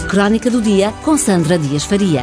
Crónica do Dia com Sandra Dias Faria.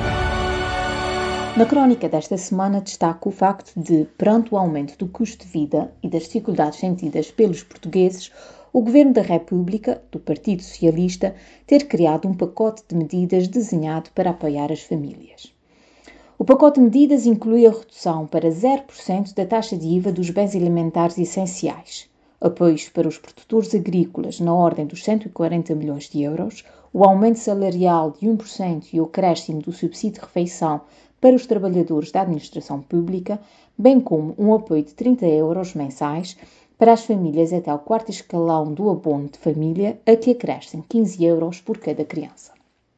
Na crónica desta semana destaco o facto de, perante o aumento do custo de vida e das dificuldades sentidas pelos portugueses, o Governo da República, do Partido Socialista, ter criado um pacote de medidas desenhado para apoiar as famílias. O pacote de medidas inclui a redução para 0% da taxa de IVA dos bens alimentares essenciais, apoios para os produtores agrícolas na ordem dos 140 milhões de euros, o aumento salarial de 1% e o acréscimo do subsídio de refeição para os trabalhadores da administração pública, bem como um apoio de 30 euros mensais para as famílias até o quarto escalão do abono de família, a que acrescem 15 euros por cada criança.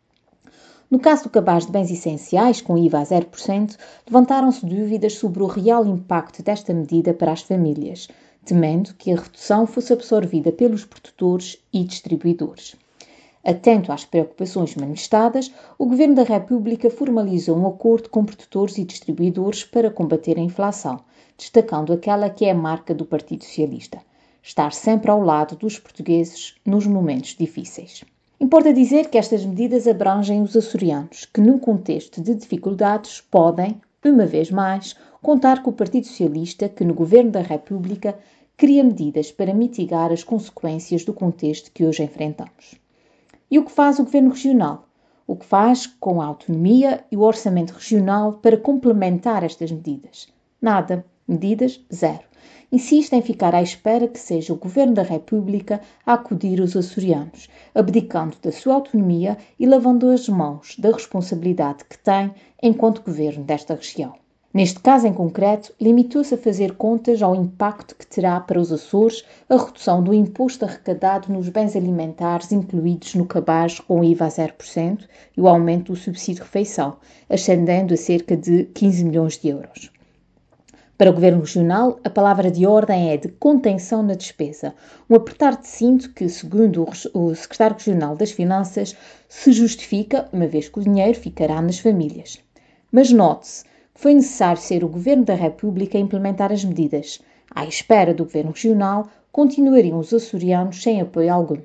No caso do cabaz de bens essenciais, com IVA a 0%, levantaram-se dúvidas sobre o real impacto desta medida para as famílias, temendo que a redução fosse absorvida pelos produtores e distribuidores. Atento às preocupações manifestadas, o Governo da República formalizou um acordo com produtores e distribuidores para combater a inflação, destacando aquela que é a marca do Partido Socialista: estar sempre ao lado dos portugueses nos momentos difíceis. Importa dizer que estas medidas abrangem os açorianos, que num contexto de dificuldades podem, uma vez mais, contar com o Partido Socialista, que no Governo da República cria medidas para mitigar as consequências do contexto que hoje enfrentamos. E o que faz o Governo Regional? O que faz com a autonomia e o orçamento regional para complementar estas medidas? Nada. Medidas, zero. Insiste em ficar à espera que seja o Governo da República a acudir aos açorianos, abdicando da sua autonomia e lavando as mãos da responsabilidade que tem enquanto Governo desta região. Neste caso em concreto, limitou-se a fazer contas ao impacto que terá para os Açores a redução do imposto arrecadado nos bens alimentares incluídos no cabaz com IVA a 0% e o aumento do subsídio de refeição, ascendendo a cerca de 15 milhões de euros. Para o Governo Regional, a palavra de ordem é de contenção na despesa, um apertar de cinto que, segundo o Secretário Regional das Finanças, se justifica, uma vez que o dinheiro ficará nas famílias. Mas note-se que foi necessário ser o Governo da República a implementar as medidas. À espera do Governo Regional, continuariam os açorianos sem apoio algum.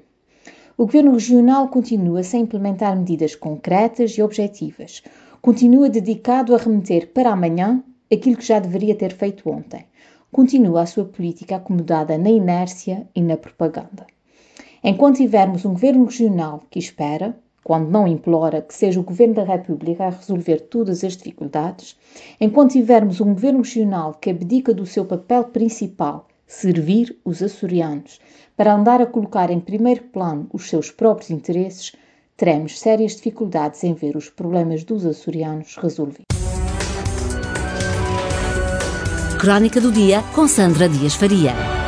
O Governo Regional continua sem implementar medidas concretas e objetivas. Continua dedicado a remeter para amanhã aquilo que já deveria ter feito ontem. Continua a sua política acomodada na inércia e na propaganda. Enquanto tivermos um Governo Regional que espera, quando não implora que seja o Governo da República a resolver todas as dificuldades, enquanto tivermos um Governo Regional que abdica do seu papel principal, servir os açorianos, para andar a colocar em primeiro plano os seus próprios interesses, teremos sérias dificuldades em ver os problemas dos açorianos resolvidos. Crónica do Dia com Sandra Dias Faria.